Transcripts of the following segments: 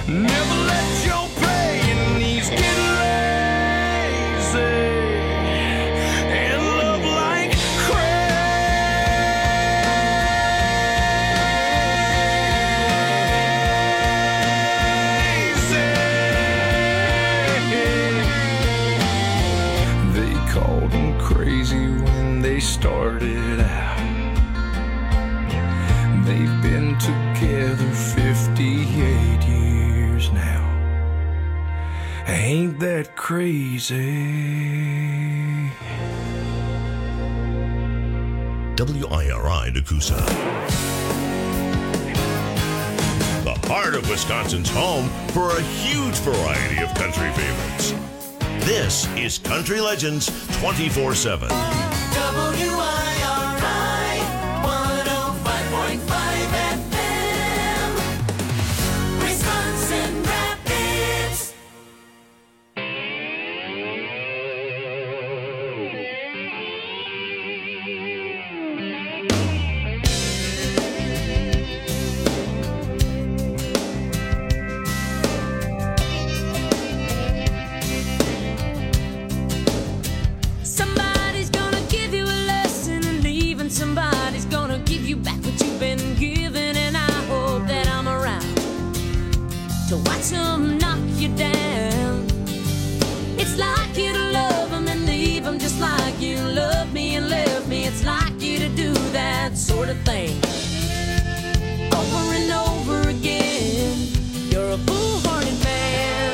Never let your playing knees get lazy and love like crazy. They called him crazy when they started out. They've been together 58 years now. Ain't that crazy? WIRI Nakusa. The heart of Wisconsin's home for a huge variety of country favorites. This is Country Legends 24/7. WIRI 105.5 FM, Wisconsin Rapids. Somebody's gonna give you a lesson in leaving. Somebody's gonna give you back what you've been given. And I hope that I'm around to watch them knock you down. It's like you to love them and leave them, just like you love me and left me. It's like you to do that sort of thing over and over again. You're a foolhardy man.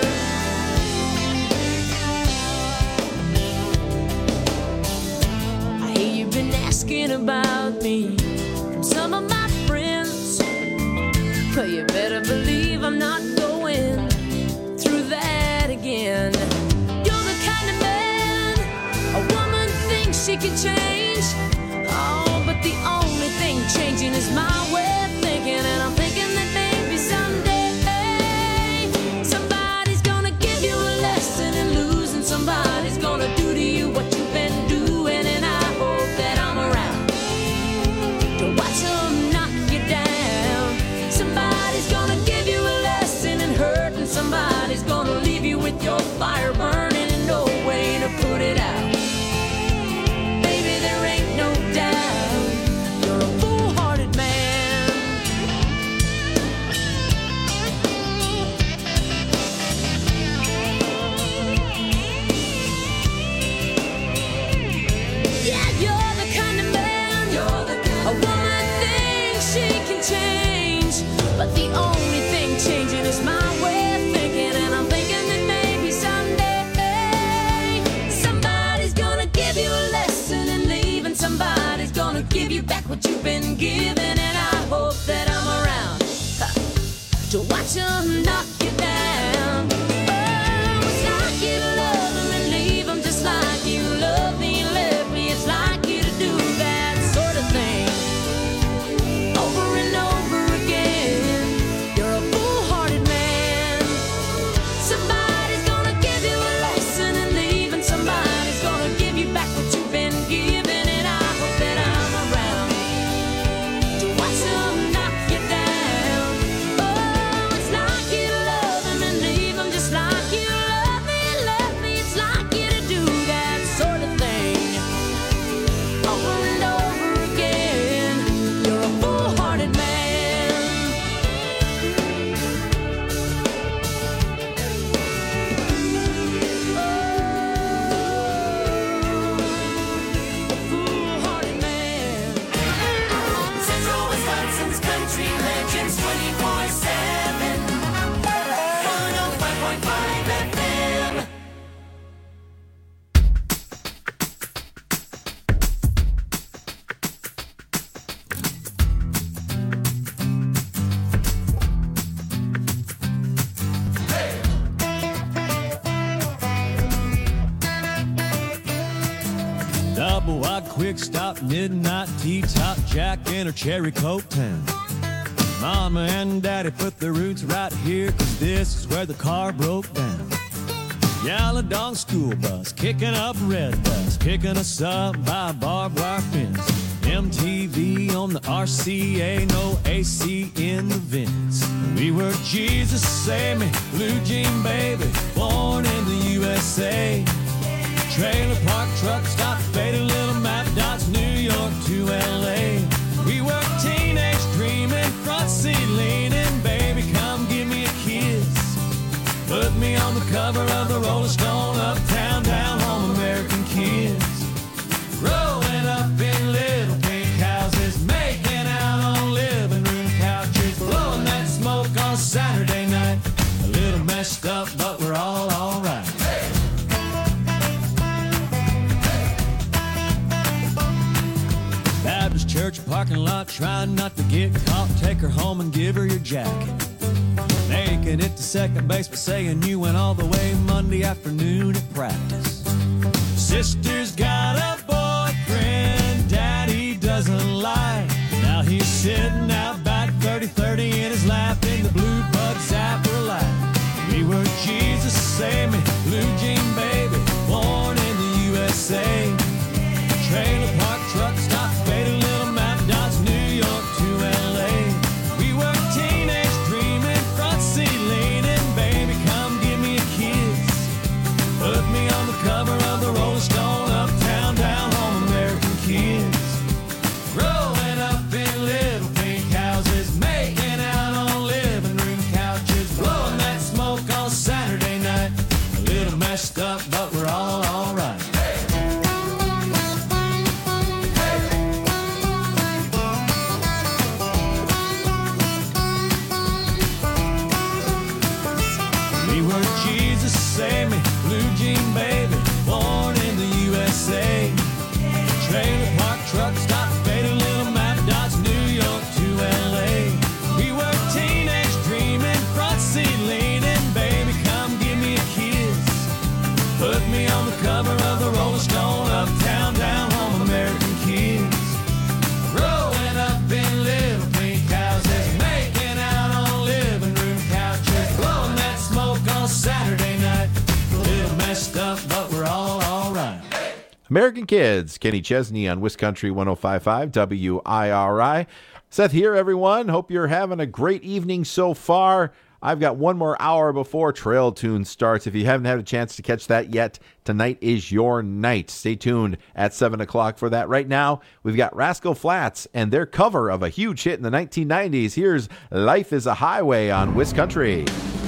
I hear you've been asking about me from some of my friends, but you better believe I'm not going through that again. You're the kind of man a woman thinks she can change. Oh, but the only thing changing is my way of thinking. And I'm thinking that maybe someday somebody's gonna give you a lesson in losing. Somebody's gonna do to you what you've been doing. And I hope that I'm around to watch them knock you down. Somebody's gonna give you a lesson in hurt, and somebody's gonna leave you with your fire burning and no way to put it out. Baby, there ain't no doubt you're a foolhardy man. Yeah, you're the kind of man a woman thinks she can change, but the only thing changing is my way of thinking. And I'm thinking that maybe someday somebody's gonna give you a lesson in leaving. Somebody's gonna give you back what you've been given. And I hope that I'm around to watch them knock you down. Oh, it's like you to love them and leave them, just like you love me and left me. It's like you to do that sort of thing over and over again. You're a foolhardy man. Somebody's gonna give you a lesson in leaving. Somebody's gonna give you back what you've been given. And I hope that I'm around to watch them knock you down. Oh, it's like you to love them and leave them, just like you love me and left me. It's like you to do that sort of thing over and over again. You're a foolhardy man. A foolhardy man. Central Wisconsin's Country Legends 24/7, 105.5 FM. Double wide quick stop, midnight tea top, Jack in her cherry coke town. Mama and Daddy put their roots right here, 'cause this is where the car broke down. Yellow dog school bus, kicking up red dust, picking us up by a barbed wire fence. MTV on the RCA, no AC in the vents. We were Jesus Save Me, Blue Jean Baby, born in the USA. Trailer park truck stop, faded little map dots, New York to LA. We were teenage dreaming, front seat leaning, baby come give me a kiss. Put me on the cover of the Rolling Stone, uptown, down home, American kids. Growing up in little pink houses, making out on living room couches, blowing that smoke on Saturday night. A little messed up, but we're all alright. Baptist church parking lot, trying not to get caught. Take her home and give her your jacket. Making it to second base, but saying you went all the way Monday afternoon at practice. Sister's got a boyfriend Daddy doesn't like. Now he's sitting out back 30-30 in his lap in the blue bug zapper light. We were Jesus Save Me, Blue Jean Baby, born in the USA. Trailer park truck stop, faded little map dots, New York to LA. We were teenage dreaming, front seat leaning, baby come give me a kiss. Put me on the cover of the Rolling Stone, uptown, down home, American kids. Growing up in little pink houses, making out on living room couches, blowing that smoke on Saturday night. A little messed up, but we're all alright. We were Jesus Save Me, Blue Jean Baby, born in the USA. Trailer park truck stop, faded little map dots, New York to LA. We were teenage dreaming, front seat leaning, baby come give me a kiss. Put me on the cover of the Rolling Stone, uptown, down home, American kids. Growing up in little pink houses, making out on living room couches, blowing that smoke on Saturday night. A little messed up, but we're all alright. American Kids, Kenny Chesney on Wiscountry 105.5 WIRI. Seth here, everyone. Hope you're having a great evening so far. I've got one more hour before Trail Tune starts. If you haven't had a chance to catch that yet, tonight is your night. Stay tuned at 7 o'clock for that. Right now, we've got Rascal Flatts and their cover of a huge hit in the 1990s. Here's Life is a Highway on Wiscountry.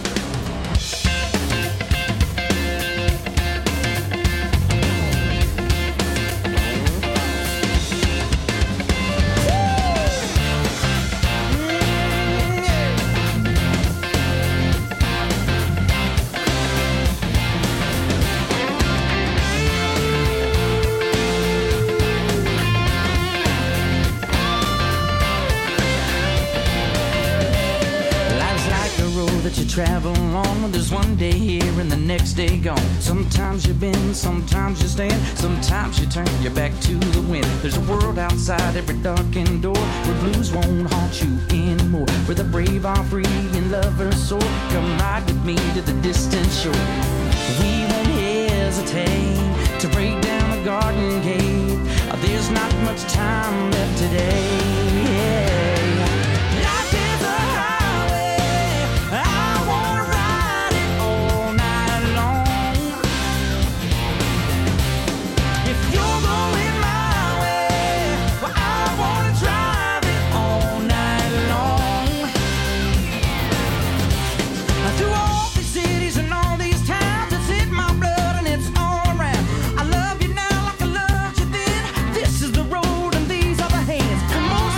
Travel on, there's one day here and the next day gone. Sometimes you bend, sometimes you stand, sometimes you turn your back to the wind. There's a world outside every darkened door where blues won't haunt you anymore, where the brave are free and lovers soar. Come ride with me to the distant shore. We won't hesitate to break down the garden gate. There's not much time left today. Yeah. Life is a highway, I wanna ride it all night long. If you're going my way, well, I wanna drive it all night long. Through all these cities and all these towns, it's in my blood and it's all around. I love you now like I loved you then. This is the road and these are the hands. Come on,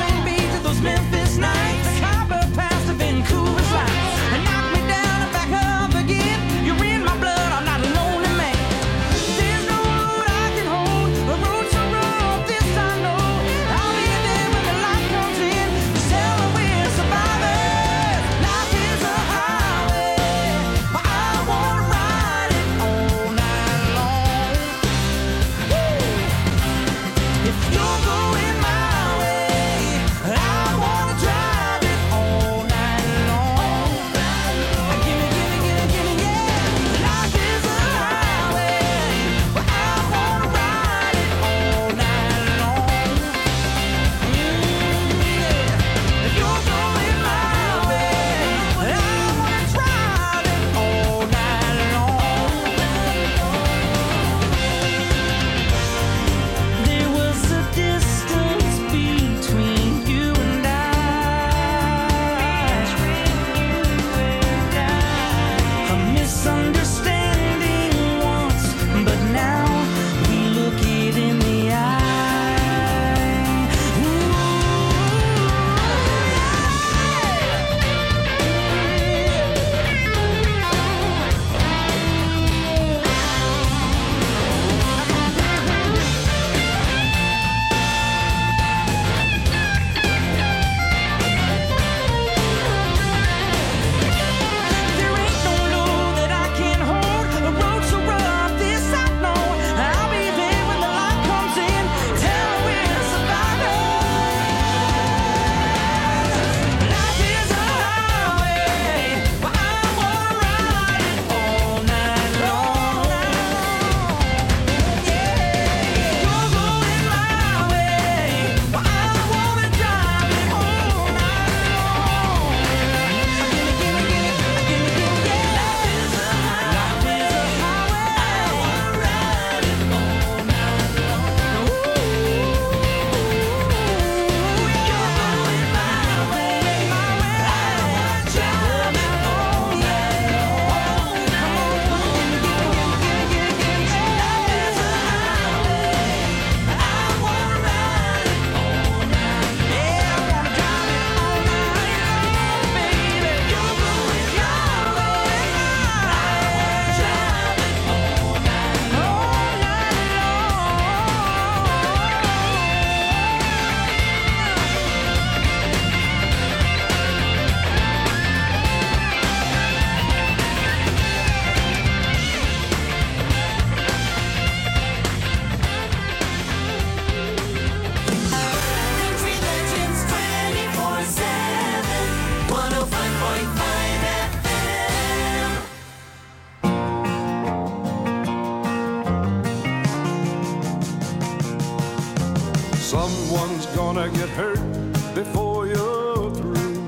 Someone's gonna get hurt before you're through.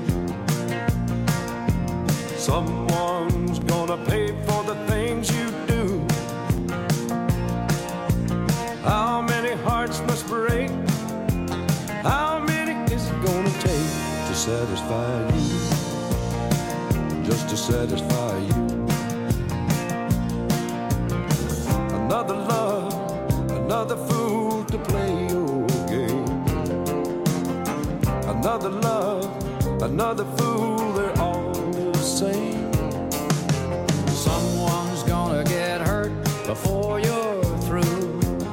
Someone's gonna pay for the things you do. How many hearts must break? How many is it gonna take to satisfy you? Just to satisfy you. Another love, another fool to play your game. Another love, another fool, they're all the same. Someone's gonna get hurt before you're through.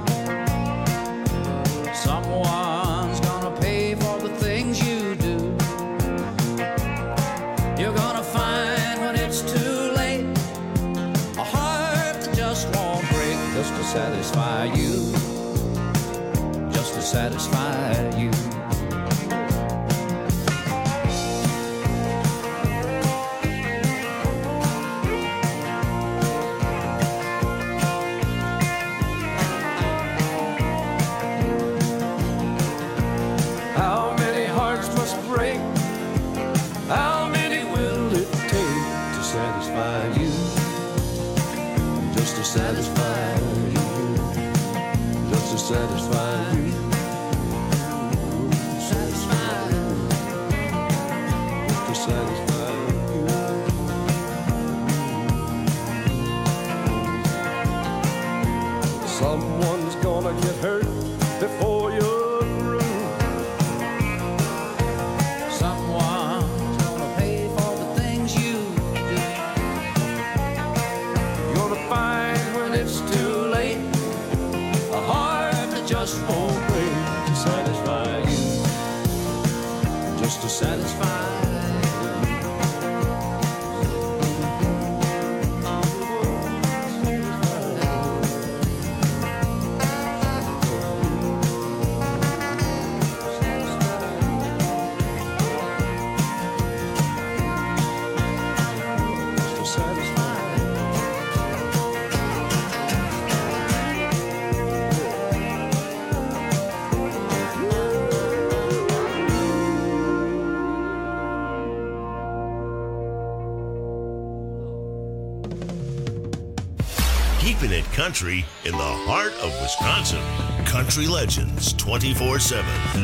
Someone's gonna pay for the things you do. You're gonna find when it's too late a heart that just won't break, just to satisfy you, just to satisfy you. How many hearts must break? How many will it take to satisfy you? Just to satisfy you. Just to satisfy you. Satisfy you. Just to satisfy you. Someone's gonna get hurt before you're through. Someone's gonna pay for the things you do. You're gonna find when it's too late a heart that just won't break to satisfy you. Just to satisfy you. Just to satisfy you. Keeping it country in the heart of Wisconsin. Country Legends 24/7.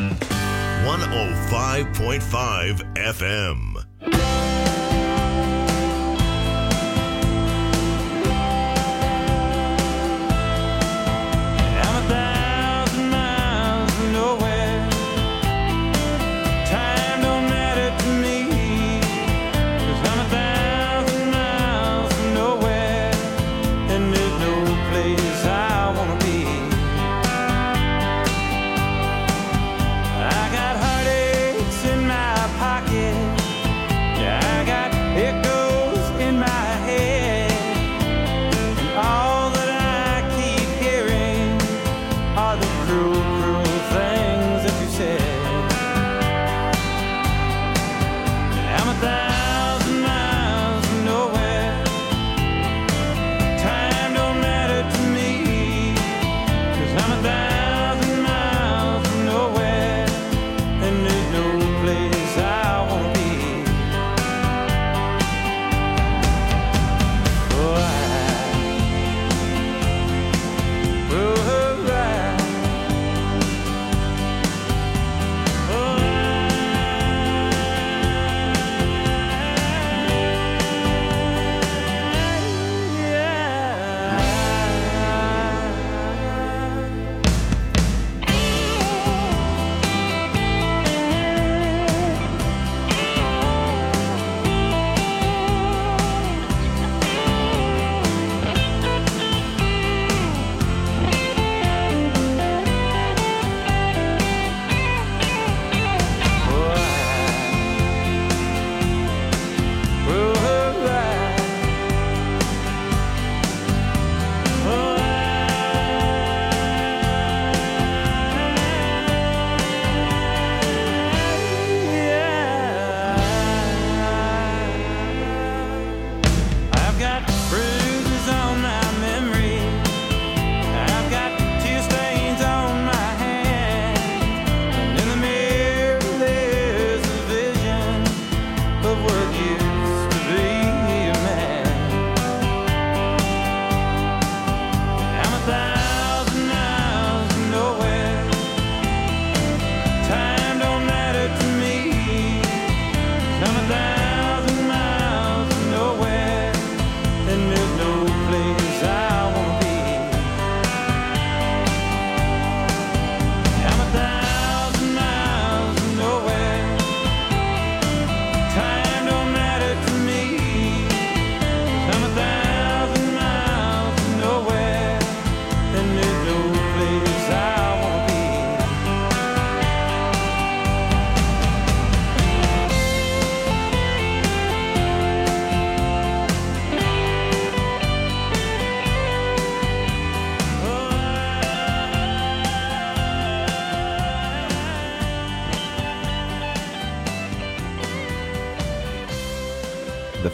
105.5 FM. I'm 1,000 miles from nowhere. Time don't matter to me, 'cause I'm 1,000 miles from nowhere, and there's no place I wanna be. I got heartaches in my pocket,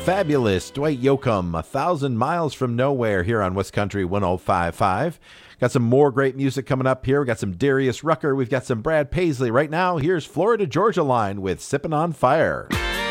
fabulous Dwight Yoakam, 1,000 Miles from Nowhere here on West Country 105.5. Got some more great music coming up here. We got some Darius Rucker. We've got some Brad Paisley. Right now, here's Florida Georgia Line with Sippin' on Fire.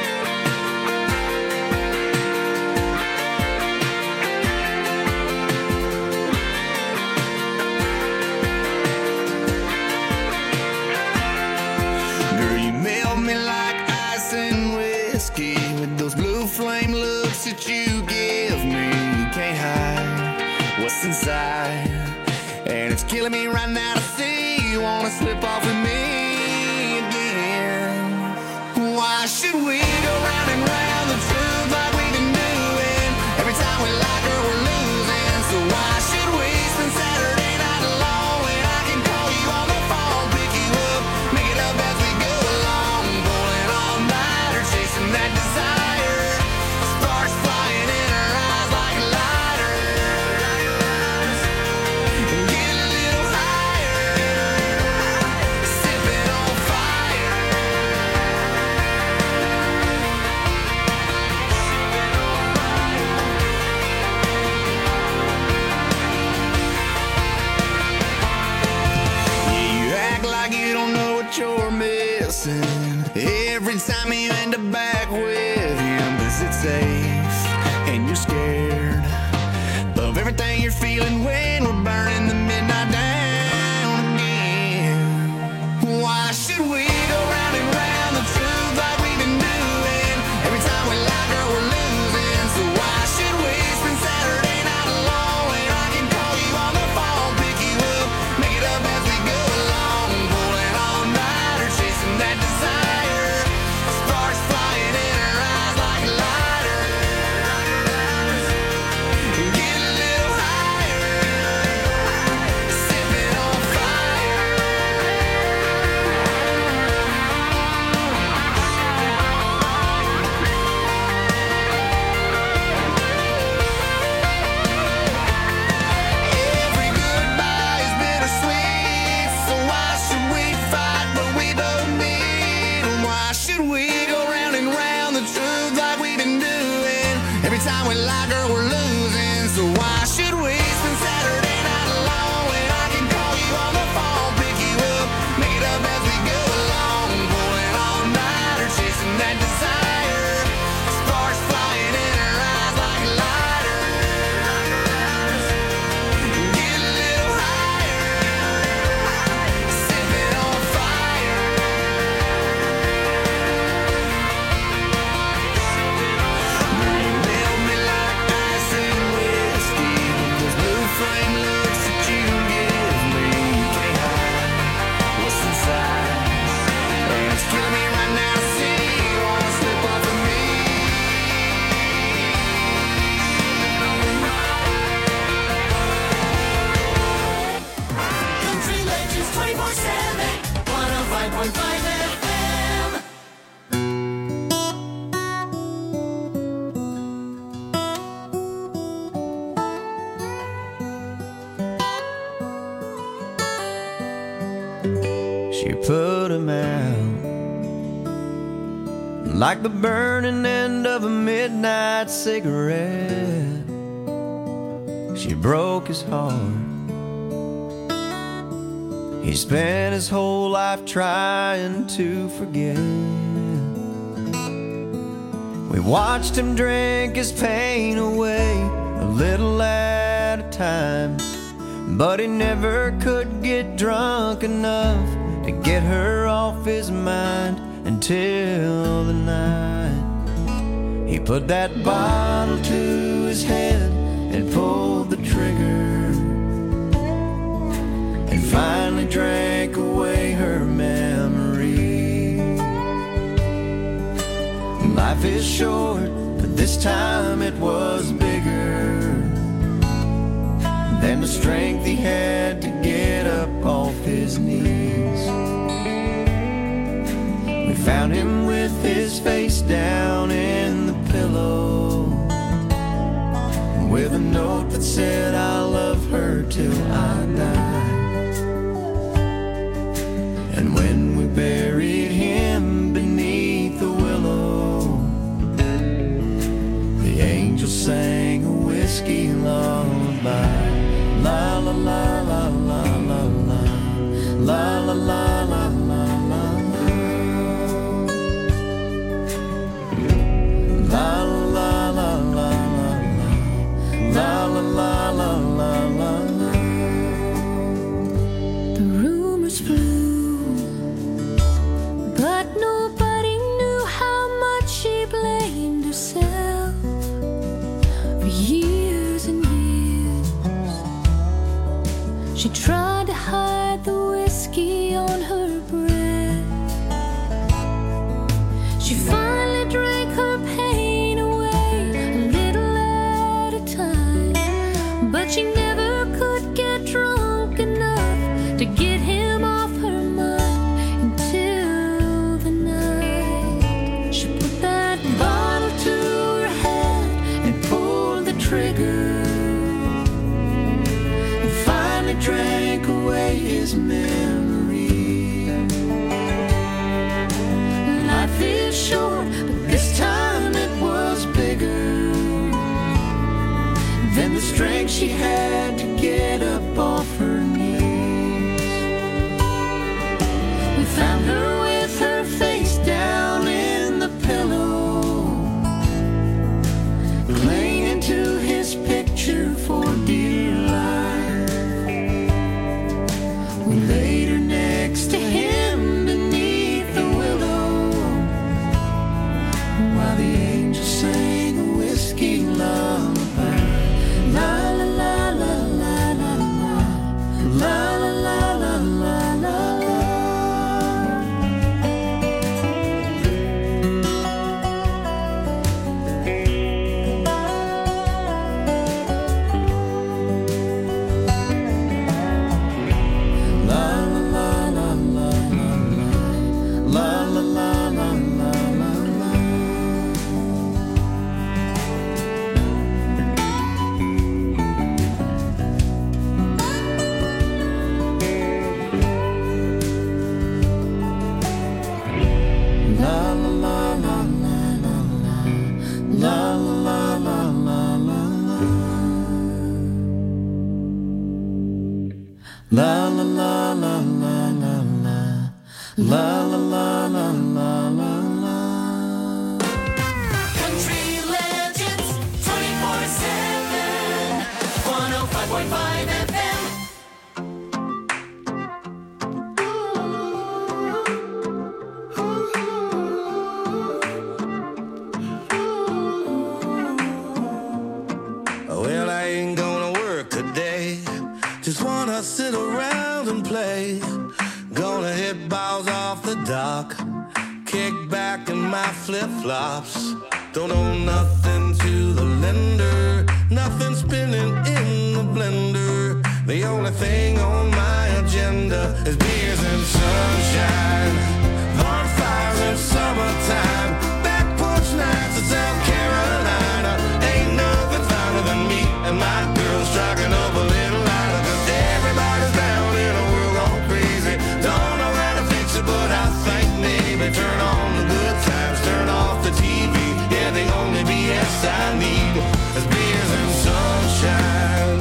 Girl, you melt me like ice and whiskey with those blue flame looks that you give me. You can't hide what's inside, and it's killing me right now to see you wanna slip off with me again. Why should we go round and round the truth like we've been doing? Every time we like her, we're losing. So why should we spend Saturday night alone when I can call you on the phone, pick you up, make it up as we go along, pulling all nighter, chasing that desire, sparks flying in our eyes like lighters. Get a little higher, sipping on fire. Yeah, you act like you don't know what you're missing every time you end up back with him. 'Cause it's safe and you're scared of everything you're feeling when we're burning the midnight down again. Why should we go round and round the truth like we've been doing? Every time we like her, we're losing. So why should we spend Saturday night alone when I can call you on the phone, pick you up, make it up as we go along, pulling all nighter, chasing that desire, sparks flying in our eyes like lighters. Get a little higher, sipping on fire. Every goodbye is bittersweet, so why should we fight what we both need? And why should we go round and round the truth like we've been doing? Every time we like her, we're losing. So why should we spend Saturday night alone when I can call you on the phone, pick you up, make it up as we go along, pulling all nighter, chasing that desire, sparks flying in our eyes like lighters. Get a little higher, sipping on fire. Girl, you melt me like ice and whiskey with those blue flame looks that you give me. You can't hide what's inside, and it's killing me right now to see you wanna slip off of me. Country Legends 24/7, 105.5 FM. She put him out like the burning end of a midnight cigarette. She broke his heart. He spent his whole life trying to forget. We watched him drink his pain away a little at a time, but he never could get drunk enough to get her off his mind until the night he put that bottle to his head and pulled the trigger and finally drank away her memory. Life is short, but this time it was bigger than the strength he had to get up off his knees. We found him with his face down in the pillow, with a note that said, "I love her till I die." And when we buried him beneath the willow, sang a whiskey lullaby. La la la la la la la. La la la la la la la. La la la la la la. La la la la la la la. The rumors flew, but nobody knew how much she blamed herself for years and years. She tried to hide the whiskey on her breath. She finally drank her pain away a little at a time, but she never could get drunk enough to get him off her mind until the night she put that bottle to her head and pulled the trigger and finally drank away his memory. Life is short, but this time it was bigger than the strength she had to get up off her knees. We found her with her face down in the pillow, clinging to his picture for dear life. We laid her next to him beneath the willow, while the angels sang a whiskey lullaby. La la la la la la la. La la la la la la la. La la la la la la la. La la la la la la la. Country Legends 24/7, 105.5 FM. Well, I ain't gonna work today. Just wanna sit around and play. Gonna hit balls off the dock, kick back in my flip-flops. Don't owe nothing to the lender, nothing spinning in the blender. The only thing on my agenda is beers and sunshine, bonfires in summertime, back porch nights in South Carolina. Ain't nothing finer than me and my girl striking up a little lighter, 'cause everybody's down in a world gone crazy. Don't know how to fix it, but I think maybe turn on the good times, turn off the TV. Yeah, the only BS I need is beers and sunshine.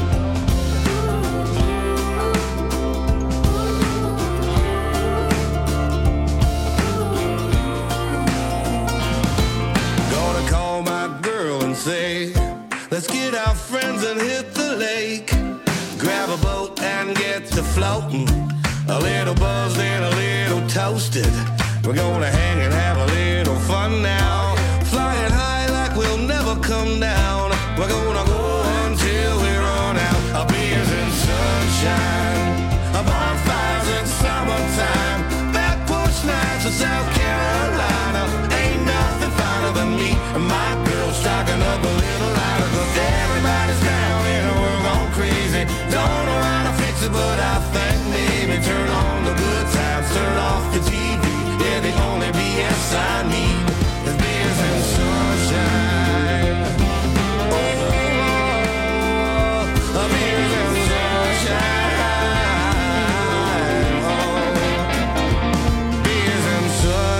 Gonna call my girl and say, let's get our friends and hit the lake. Grab a boat and get to floating, a little buzzed and a little toasted. We're gonna hang and have a little fun now, flying high like we'll never come down. We're gonna go until we run out of beers and sunshine, bonfires in summertime, back porch nights in South Carolina. Ain't nothing finer than me and my girl striking up a little lighter, 'cause everybody's down in a world gone crazy. Don't know how to fix it, but I think maybe turn on the good times, turn off the TV. Yeah, the only BS I need is beers and sunshine. Oh, beers and sunshine. Oh, beers and sunshine.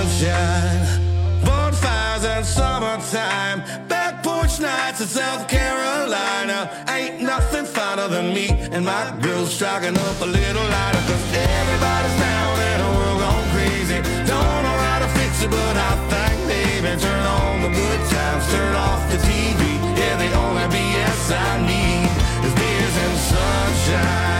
Carolina. Ain't nothing finer than me and my girls striking up a little lighter. Cause everybody's down and the world gone crazy. Don't know how to fix it, but I think maybe turn on the good times, turn off the TV. Yeah, the only BS I need is beers and sunshine.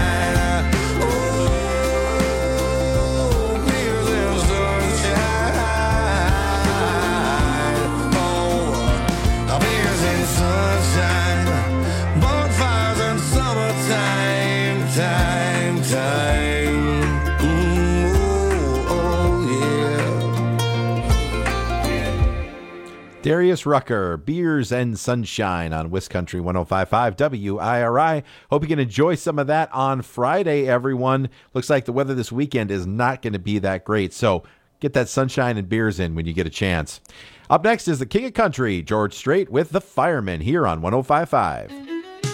Darius Rucker, Beers and Sunshine on West Country 105.5 WIRI. Hope you can enjoy some of that on Friday, everyone. Looks like the weather this weekend is not going to be that great, so get that sunshine and beers in when you get a chance. Up next is the King of Country, George Strait with The Firemen here on 105.5.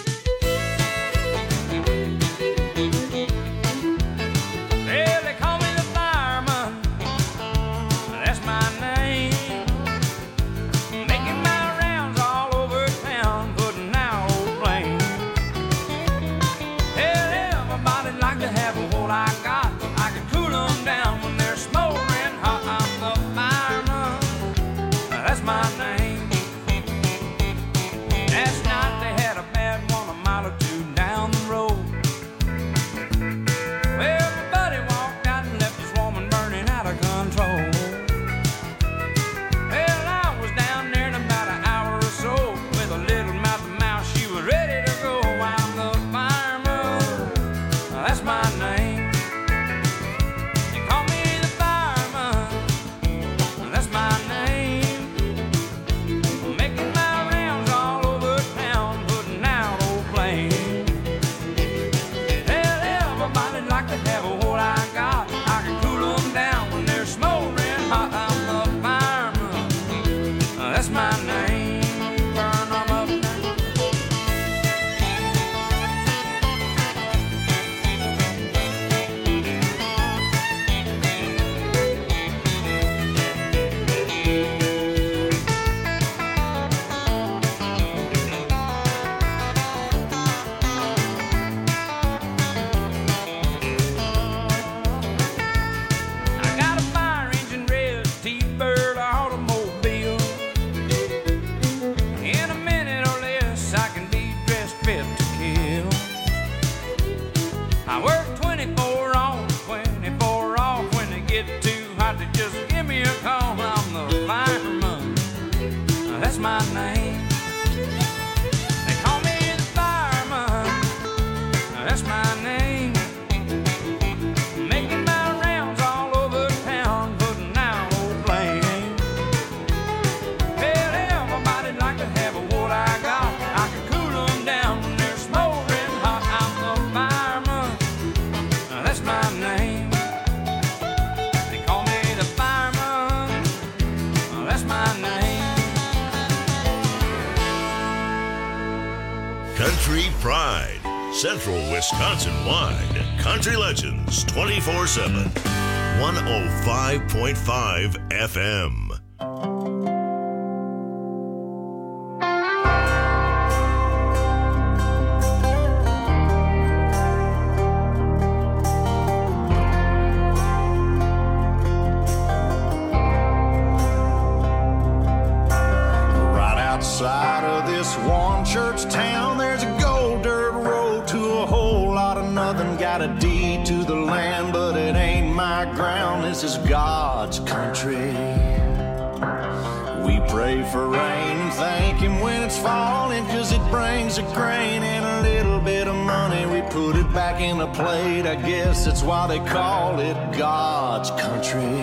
Country Pride, Central Wisconsin-wide. Country Legends 24/7. 105.5 FM. Outside of this one church town, there's a gold dirt road to a whole lot of nothing. Got a deed to the land, but it ain't my ground. This is God's country. We pray for rain and thank Him when it's falling, 'cause it brings a grain and a little bit of money. We put it back in the plate, I guess that's why they call it God's country.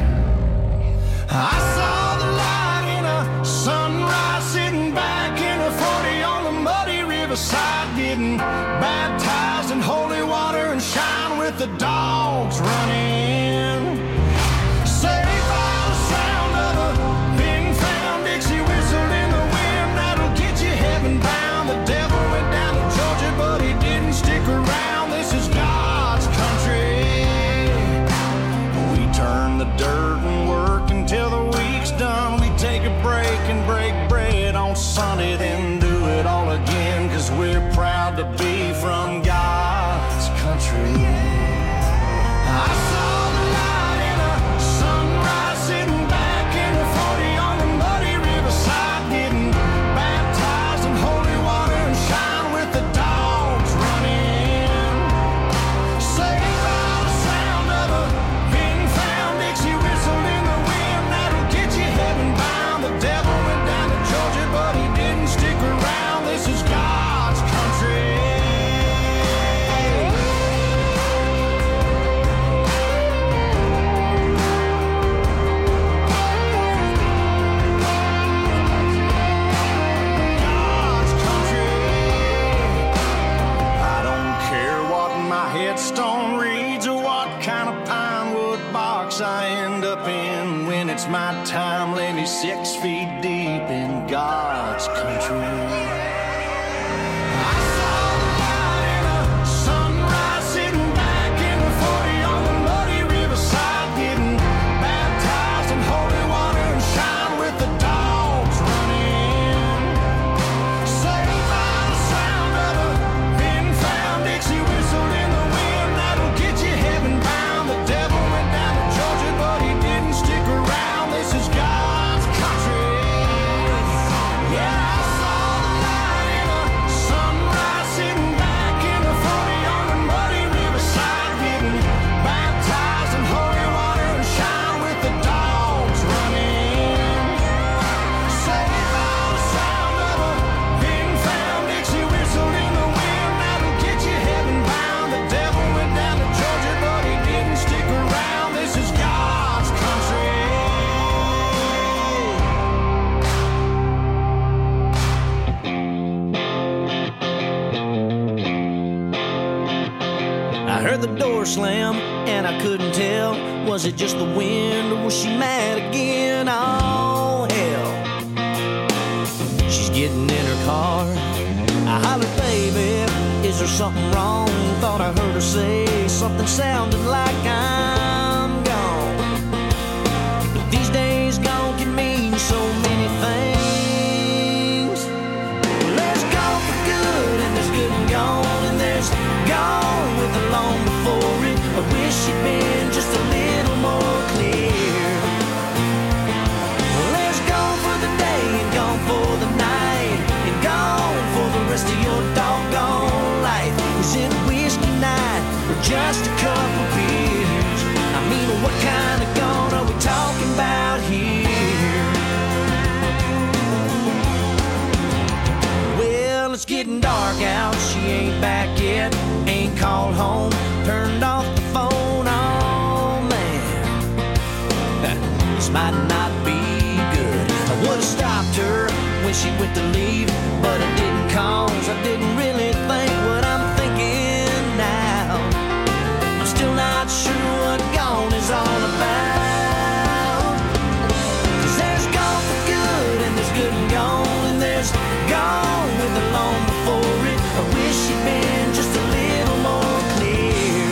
I saw the light in a sunrise, sitting back in a 40 on the muddy riverside, getting baptized in holy water and shine with the dogs running. Saved by the sound of a big found Dixie whistle in the wind, that'll get you heaven bound. The devil went down to Georgia, but he didn't stick around. This is God's country. We turn the dirt and work until the week's done. We take a break and break bread on Sunday, then do it all again to be from God's country. I saw the light in a sunrise, sitting back in the 40 on the muddy riverside, getting baptized in holy water and shine with the dogs running. Saved by the sound of a pin-found Dixie whistle in the wind that'll get you heaven bound. The devil went down to Georgia, but he didn't stick around. This is God's country. God's country. I don't care what my headstone reads or what kind of pine wood box I end up in. When it's my time, lay me 6 feet deep in God's country. I saw the light in a sunrise, sitting back in the 40 on the muddy riverside, getting baptized in holy water and shine with the dogs running. Saved by the sound of a pin-found Dixie whistle in the wind that'll get you heaven bound. The devil went down to Georgia, but he didn't stick around. This is God's country. Yeah, I saw the light in a sunrise, sitting back in the 40 on the muddy riverside, getting baptized in holy water and shine with the dogs running. Saved by the sound of a pin-found Dixie whistle in the wind that'll get you heaven bound. The devil went down to Georgia, but he didn't stick around. This is God's country. I heard the door slam and I couldn't tell. Was it just the wind or was she mad again? Oh, hell. She's getting in her car. I hollered, baby, is there something wrong? Thought I heard her say something sounding like I'm gone. But these days gone can mean so many things. There's gone for good and there's good and gone, and there's gone with the long before it. I wish you'd been just a little more clear. There's gone for the day and gone for the night, and gone for the rest of your doggone life. Is it whiskey night or just a couple beers? I mean, what kind of gone are we talking about here? Well, it's getting dark out, she ain't back yet, ain't called home, turned off the phone, oh man. This might not be good. I would've stopped her when she went to leave, but I didn't cause I didn't really think what I'm thinking now. I'm still not sure what gone is all about. 'Cause there's gone for good and there's good and gone, and there's gone with the long before it. I wish you'd been just a little more clear.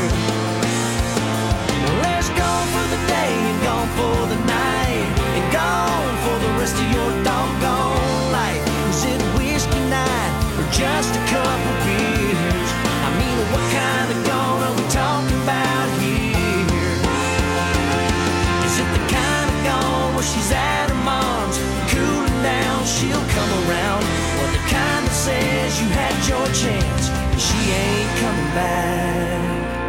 There's gone for the day and gone for the night, and gone for the rest of your doggone life. Is it whiskey night or just a couple beers? I mean, what kind of gone are we talking about here? Is it the kind of gone where she's at her mom's, cooling down, she'll come around? Or the kind that says you had your chance and she ain't coming back?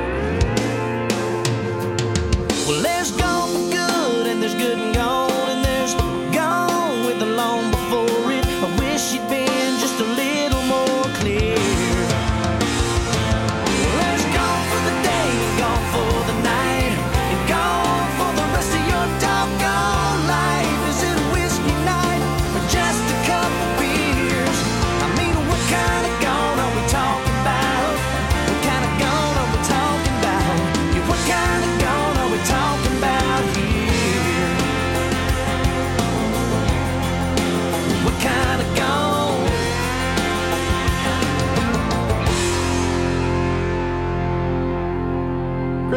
Well, there's gone for good and there's good and gone, and there's gone with the long before it. I wish you'd been just a little more clear. Well, there's gone for the day and gone for the night, and gone for the rest of your doggone life. Is it whiskey night or just a couple beers? I mean, what kind of gone are we talking about? What kind of gone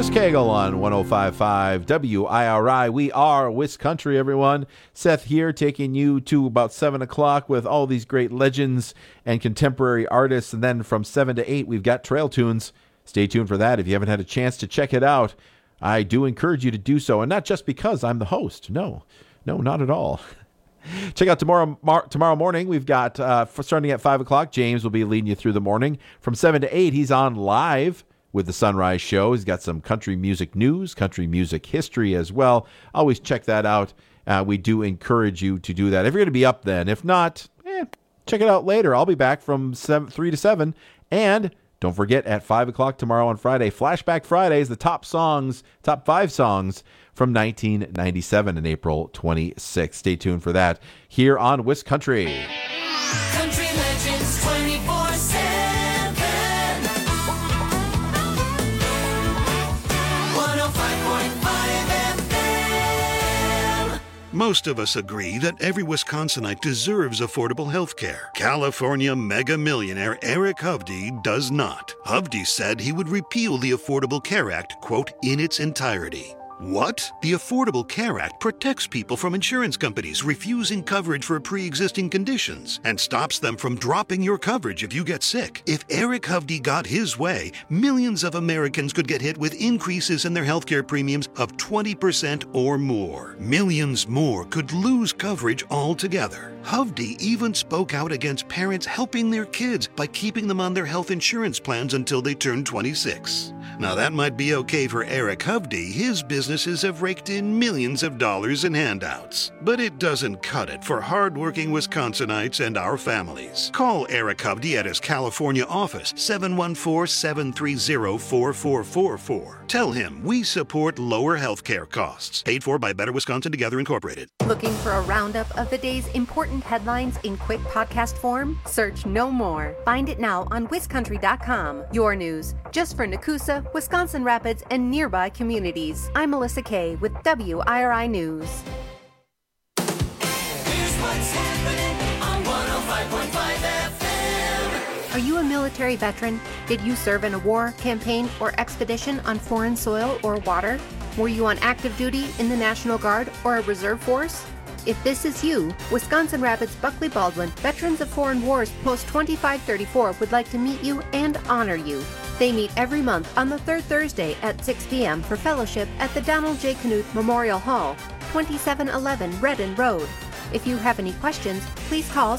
Chris Cagle on 105.5 WIRI. We are Wisconsin, everyone. Seth here, taking you to about 7 o'clock with all these great legends and contemporary artists. And then from 7 to 8, we've got Trail Tunes. Stay tuned for that. If you haven't had a chance to check it out, I do encourage you to do so. And not just because I'm the host. No, not at all. Check out tomorrow morning. We've got, starting at 5 o'clock, James will be leading you through the morning. From 7 to 8, he's on live with the Sunrise Show. He's got some country music news, country music history as well. Always check that out. We do encourage you to do that. If you're going to be up then. If not, check it out later. I'll be back from 3 to 7. And don't forget, at 5 o'clock tomorrow on Friday, Flashback Fridays, the top 5 songs from 1997 and April 26th. Stay tuned for that here on Wisconsin. Country Legends 24/7. 105.5 FM. Most of us agree that every Wisconsinite deserves affordable health care. California mega millionaire Eric Hovde does not. Hovde said he would repeal the Affordable Care Act, quote, in its entirety. What? The Affordable Care Act protects people from insurance companies refusing coverage for pre-existing conditions and stops them from dropping your coverage if you get sick. If Eric Hovde got his way, millions of Americans could get hit with increases in their healthcare premiums of 20% or more. Millions more could lose coverage altogether. Hovde even spoke out against parents helping their kids by keeping them on their health insurance plans until they turn 26. Now that might be okay for Eric Hovde. His businesses have raked in millions of dollars in handouts. But it doesn't cut it for hardworking Wisconsinites and our families. Call Eric Hovde at his California office, 714-730-4444. Tell him we support lower health care costs. Paid for by Better Wisconsin Together Incorporated. Looking for a roundup of the day's important headlines in quick podcast form? Search no more. Find it now on wiscountry.com. Your news, just for Nakusa, Wisconsin Rapids, and nearby communities. I'm Melissa Kay with WIRI News. Here's what's happening on 105.5 FM. Are you a military veteran? Did you serve in a war, campaign, or expedition on foreign soil or water? Were you on active duty in the National Guard or a reserve force? If this is you, Wisconsin Rapids Buckley Baldwin Veterans of Foreign Wars Post 2534 would like to meet you and honor you. They meet every month on the third Thursday at 6 p.m. for fellowship at the Donald J. Knuth Memorial Hall, 2711 Redden Road. If you have any questions, please call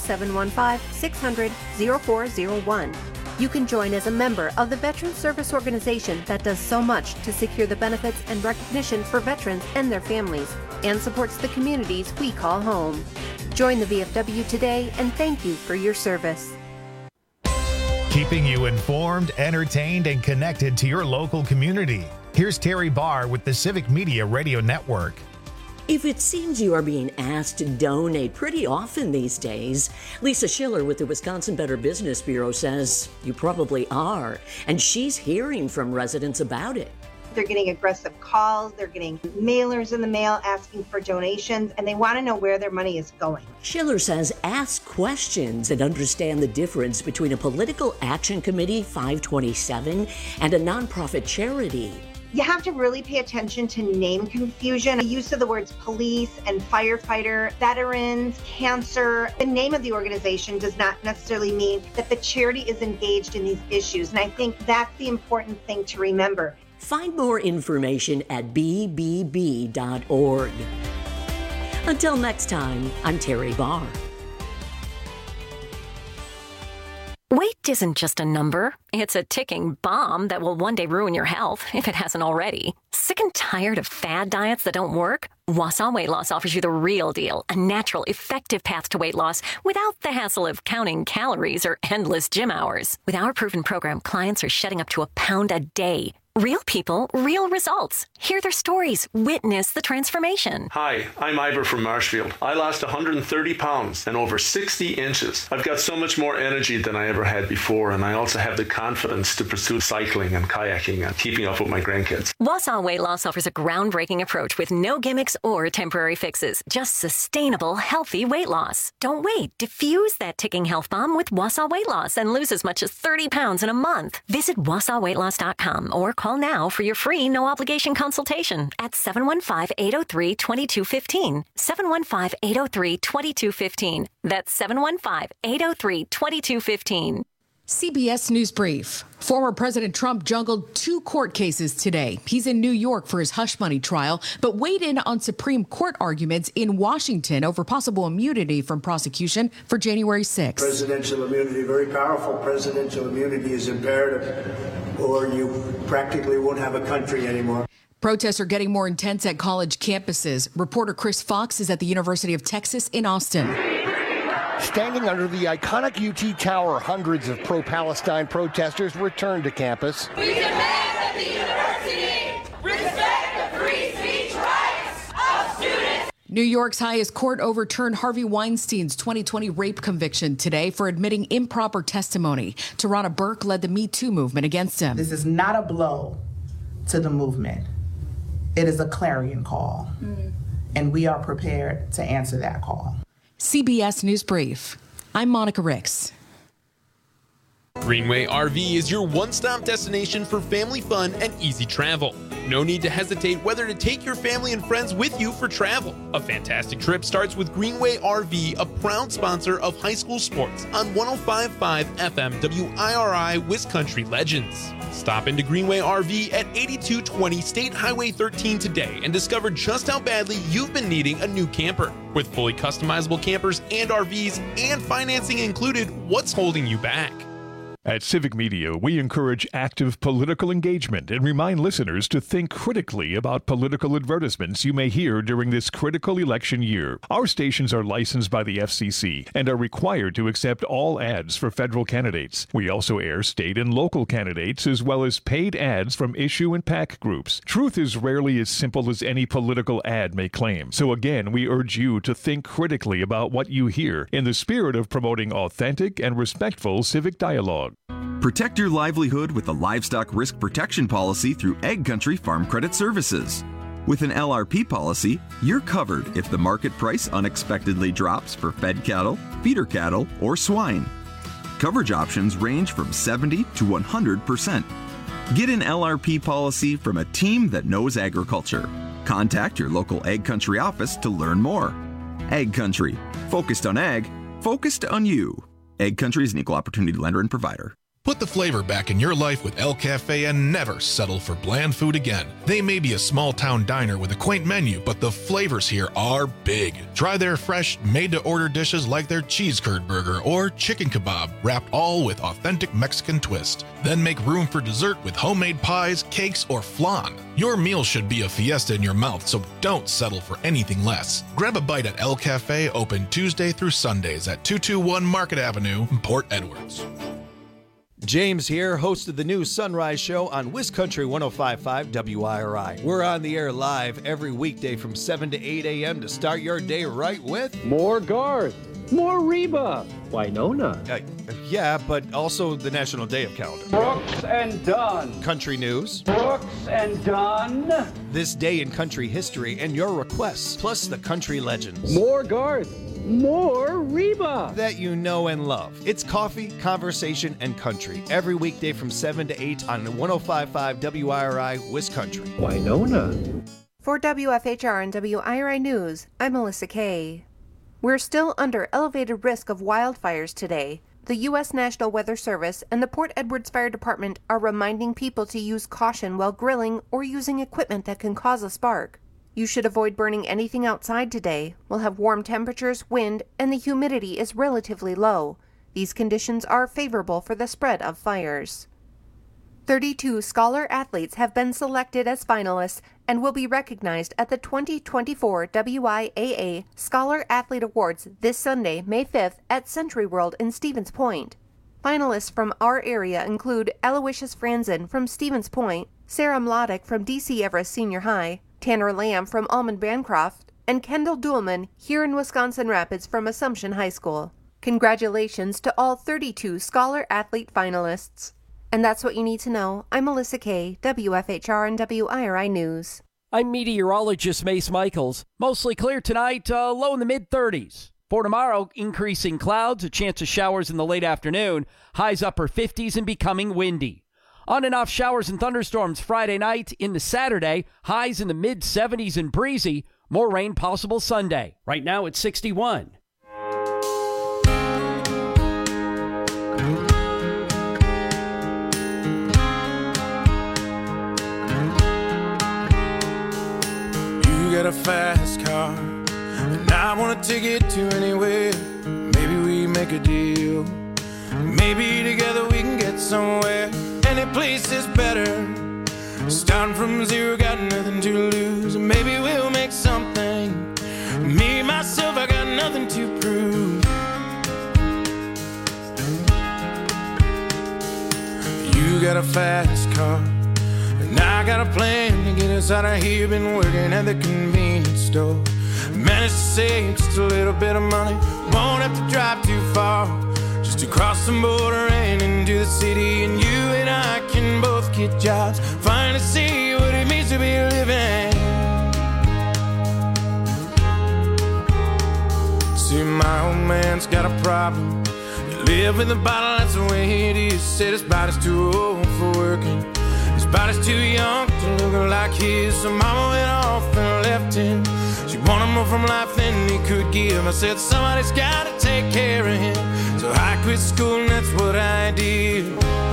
715-600-0401. You can join as a member of the Veterans Service Organization that does so much to secure the benefits and recognition for veterans and their families, and supports the communities we call home. Join the VFW today, and thank you for your service. Keeping you informed, entertained, and connected to your local community. Here's Terry Barr with the Civic Media Radio Network. If it seems you are being asked to donate pretty often these days, Lisa Schiller with the Wisconsin Better Business Bureau says you probably are, and she's hearing from residents about it. They're getting aggressive calls, they're getting mailers in the mail asking for donations, and they want to know where their money is going. Schiller says ask questions and understand the difference between a political action committee, 527, and a nonprofit charity. You have to really pay attention to name confusion. The use of the words police and firefighter, veterans, cancer. The name of the organization does not necessarily mean that the charity is engaged in these issues. And I think that's the important thing to remember. Find more information at bbb.org. Until next time, I'm Terry Barr. Weight isn't just a number. It's a ticking bomb that will one day ruin your health, if it hasn't already. Sick and tired of fad diets that don't work? Wausau Weight Loss offers you the real deal, a natural, effective path to weight loss without the hassle of counting calories or endless gym hours. With our proven program, clients are shedding up to a pound a day. Real people, real results. Hear their stories. Witness the transformation. Hi, I'm Ivor from Marshfield. I lost 130 pounds and over 60 inches. I've got so much more energy than I ever had before, and I also have the confidence to pursue cycling and kayaking and keeping up with my grandkids. Wausau Weight Loss offers a groundbreaking approach with no gimmicks or temporary fixes. Just sustainable, healthy weight loss. Don't wait. Diffuse that ticking health bomb with Wausau Weight Loss and lose as much as 30 pounds in a month. Visit WausauWeightLoss.com or call Call now for your free no-obligation consultation at 715-803-2215. 715-803-2215. That's 715-803-2215. CBS News Brief. Former President Trump juggled 2 court cases today. He's in New York for his hush money trial, but weighed in on Supreme Court arguments in Washington over possible immunity from prosecution for January 6th. Presidential immunity, very powerful presidential immunity, is imperative, or you practically won't have a country anymore. Protests are getting more intense at college campuses. Reporter Chris Fox is at the University of Texas in Austin. Standing under the iconic UT Tower, hundreds of pro-Palestine protesters returned to campus. We demand that the university respect the free speech rights of students. New York's highest court overturned Harvey Weinstein's 2020 rape conviction today for admitting improper testimony. Tarana Burke led the Me Too movement against him. This is not a blow to the movement. It is a clarion call, and we are prepared to answer that call. CBS News Brief. I'm Monica Ricks. Greenway RV is your one-stop destination for family fun and easy travel. No need to hesitate whether to take your family and friends with you for travel. A fantastic trip starts with Greenway RV, a proud sponsor of high school sports on 105.5 FM WIRI Wiscountry Legends. Stop into Greenway RV at 8220 State Highway 13 today and discover just how badly you've been needing a new camper. With fully customizable campers and RVs and financing included, what's holding you back? At Civic Media, we encourage active political engagement and remind listeners to think critically about political advertisements you may hear during this critical election year. Our stations are licensed by the FCC and are required to accept all ads for federal candidates. We also air state and local candidates as well as paid ads from issue and PAC groups. Truth is rarely as simple as any political ad may claim. So again, we urge you to think critically about what you hear in the spirit of promoting authentic and respectful civic dialogue. Protect your livelihood with a livestock risk protection policy through Egg Country Farm Credit Services. With an LRP policy, you're covered if the market price unexpectedly drops for fed cattle, feeder cattle, or swine. Coverage options range from 70 to 100%. Get an LRP policy from a team that knows agriculture. Contact your local Egg Country office to learn more. Egg Country, focused on ag, focused on you. Egg Country is an equal opportunity lender and provider. Put the flavor back in your life with El Cafe and never settle for bland food again. They may be a small-town diner with a quaint menu, but the flavors here are big. Try their fresh, made-to-order dishes like their cheese curd burger or chicken kebab, wrapped all with authentic Mexican twist. Then make room for dessert with homemade pies, cakes, or flan. Your meal should be a fiesta in your mouth, so don't settle for anything less. Grab a bite at El Cafe, open Tuesday through Sundays at 221 Market Avenue, Port Edwards. James here, host of the new Sunrise Show on Wiscountry 105.5 WIRI. We're on the air live every weekday from 7 to 8 a.m. to start your day right with more Garth, more Reba, Winona. Yeah, but also the National Day of Calendar. Brooks and Dunn. Country news. Brooks and Dunn. This day in country history and your requests, plus the country legends. More Garth. More Reba that you know and love. It's coffee, conversation, and country every weekday from 7 to 8 on 105.5 WIRI Wiscountry. Winona. For WFHR and WIRI News, I'm Melissa Kay. We're still under elevated risk of wildfires today. The U.S. National Weather Service and the Port Edwards Fire Department are reminding people to use caution while grilling or using equipment that can cause a spark. You should avoid burning anything outside today. We'll have warm temperatures, wind, and the humidity is relatively low. These conditions are favorable for the spread of fires. 32 scholar athletes have been selected as finalists and will be recognized at the 2024 WIAA Scholar Athlete Awards this Sunday, May 5th at Century World in Stevens Point. Finalists from our area include Aloysius Franzen from Stevens Point, Sarah Mlodick from D.C. Everest Senior High, Tanner Lamb from Almond Bancroft, and Kendall Duhlman here in Wisconsin Rapids from Assumption High School. Congratulations to all 32 Scholar Athlete finalists. And that's what you need to know. I'm Melissa Kay, WFHR and WIRI News. I'm meteorologist Mace Michaels. Mostly clear tonight, low in the mid-30s. For tomorrow, increasing clouds, a chance of showers in the late afternoon, highs upper 50s and becoming windy. On and off showers and thunderstorms Friday night into Saturday. Highs in the mid-70s and breezy. More rain possible Sunday. Right now it's 61. You got a fast car, and I want to take it to anywhere. Maybe we make a deal. Maybe together we can get somewhere. Any place is better. Starting from zero, got nothing to lose. Maybe we'll make something. Me, myself, I got nothing to prove. You got a fast car, and I got a plan to get us out of here. Been working at the convenience store. Managed to save just a little bit of money. Won't have to drive too far, just to cross the border and into the city. And you and I can both get jobs, finally see what it means to be living. See, my old man's got a problem. He live in the bottle, that's the way it is. Said his body's too old for working, his body's too young to look like his. So mama went off and left him. She wanted more from life than he could give. I said somebody's gotta take care of him. So I quit school and that's what I did.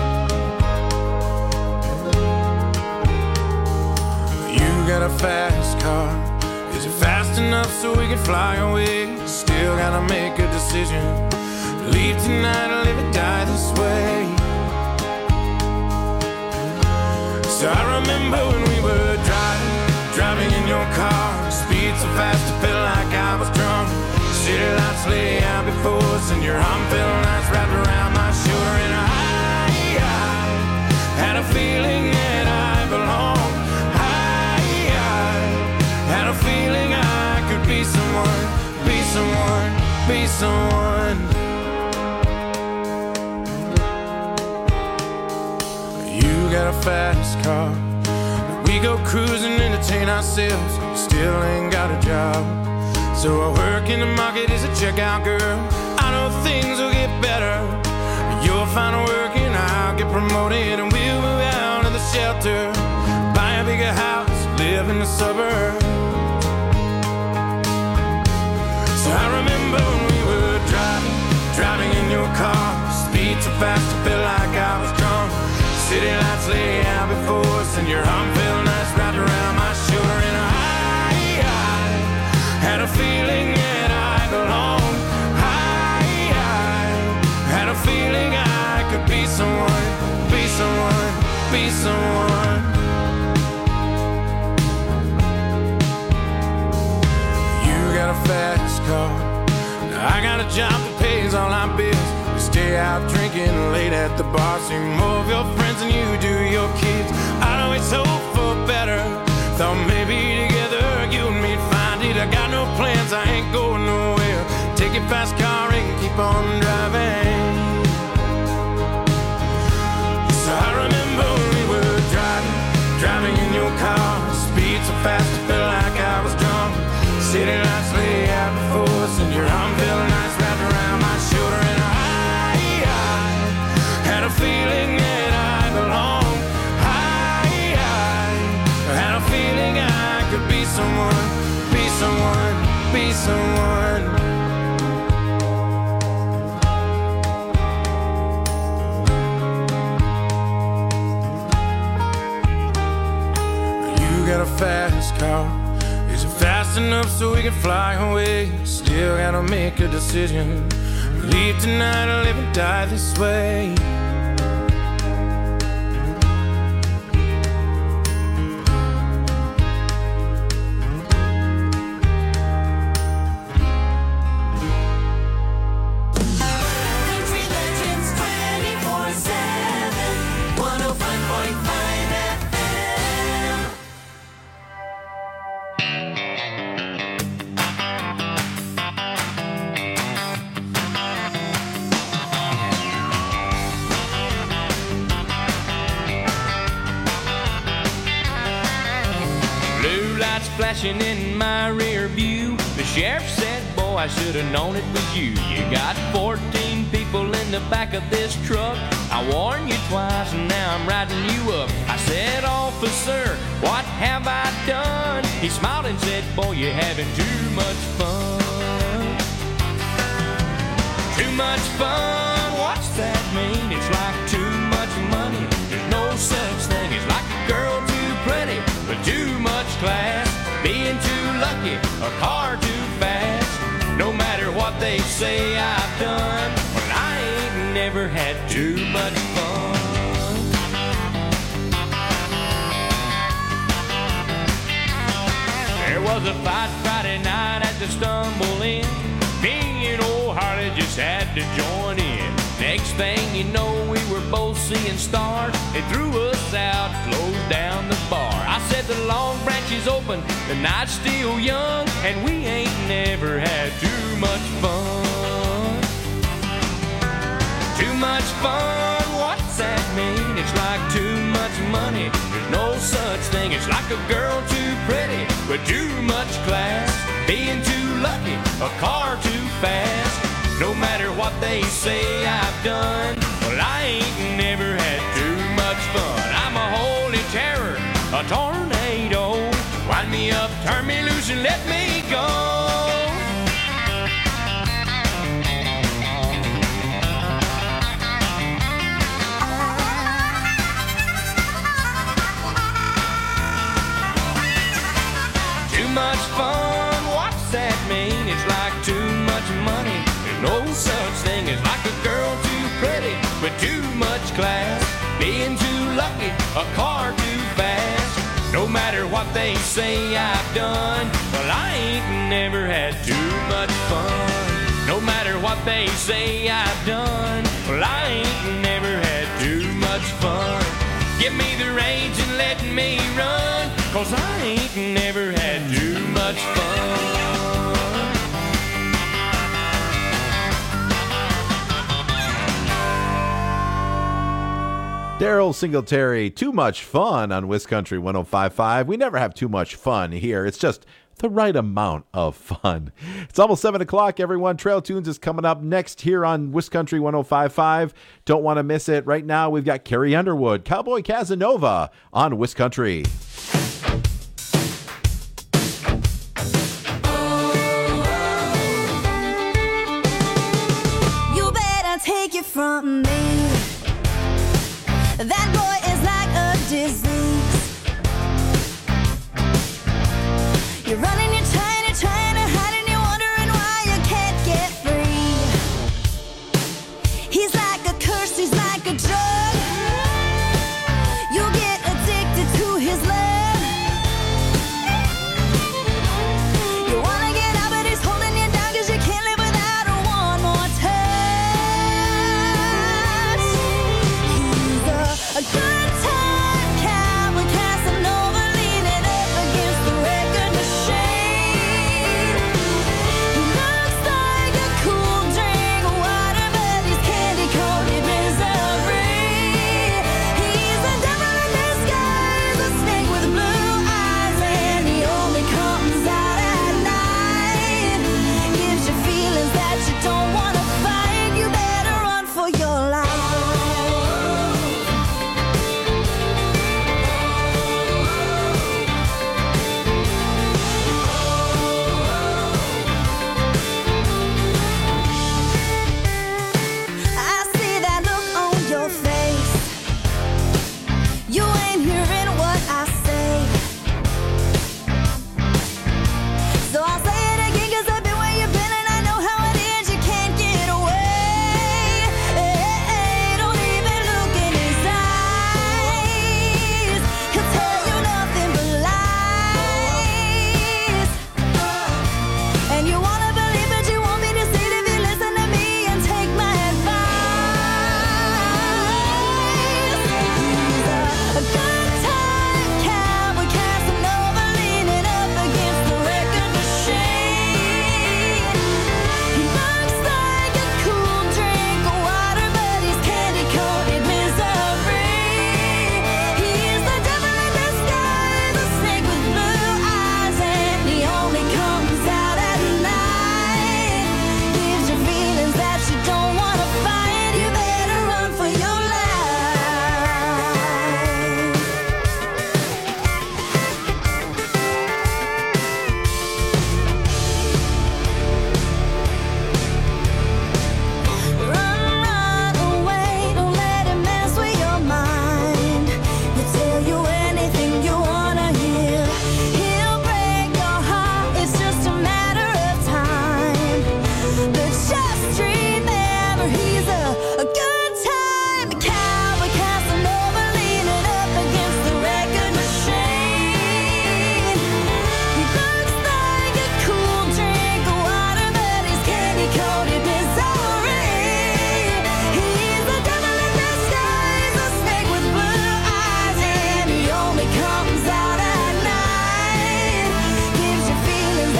You got a fast car. Is it fast enough so we can fly away? Still gotta make a decision. Leave tonight or live or die this way. So I remember when we were driving in your car. Speed so fast it felt like I was drunk. City lights lay out before us, and your arm felt nice wrapped around my shoulder. And I had a feeling that I belonged. I had a feeling I could be someone, be someone, be someone. You got a fast car. We go cruising, entertain ourselves. Still ain't got a job. So I work in the market as a checkout girl. I know things will get better. You'll find work and I'll get promoted, and we'll move out of the shelter, buy a bigger house, live in the suburbs. So I remember when we were driving in your car. Speed so fast it felt like I was drunk. City lights lay out before us, and your arm felt nice wrapped around my shoulder. And I had a feeling that I belonged. I had a feeling I could be someone, be someone, be someone. You got a fast car. I got a job that pays all our bills. We stay out drinking late at the bar. See more of your friends than you do your kids. I'd always hope for better. Thought maybe together you and me'd find it. I got no plans, I ain't going nowhere. Take your fast car and keep on driving. So I remember when we were driving in your car. Speed so fast it felt like I was drunk. City lights lay out before us, and your arm felt nice wrapped around my shoulder. And I had a feeling that I belonged. I had a feeling I could be someone, be someone, be someone. You got a fast car. Is it fast enough so we can fly away? Still gotta make a decision. Leave tonight or live and die this way. Flashing in my rear view, the sheriff said, boy, I should have known it was you. You got 14 people people in the back of this truck. I warned you twice and now I'm riding you up. I said, officer, what have I done? He smiled and said, boy, you're having too much fun. Too much fun, what's that mean? It's like too much money. There's no such thing as like a girl too pretty, but too much class. Being too lucky, a car too fast. No matter what they say I've done, well, I ain't never had too much fun. There was a fight Friday night at the Stumble Inn. Me and old Harley just had to join in. Next thing you know, we were both seeing stars. They threw us out, closed down the bar. I said the Long Branch is open, the night's still young, and we ain't never had too much fun. Too much fun, what's that mean? It's like too much money. There's no such thing. It's like a girl too pretty, with too much class. Being too lucky, a car too fast. No matter what they say I've done, well, I ain't never had too much fun. I'm a holy terror, a tornado. Wind me up, turn me loose, and let me go. Too much fun, what's that mean? It's like too much money. No such thing as like a girl too pretty, with too much class. Being too lucky, a car too fast. No matter what they say I've done, well, I ain't never had too much fun. No matter what they say I've done, well, I ain't never had too much fun. Give me the reins and let me run, 'cause I ain't never had too much fun. Daryl Singletary, Too Much Fun on WisCountry 105.5. We never have too much fun here. It's just the right amount of fun. It's almost 7 o'clock, everyone. Trail Tunes is coming up next here on WisCountry 105.5. Don't want to miss it. Right now, we've got Carrie Underwood, Cowboy Casanova on WisCountry.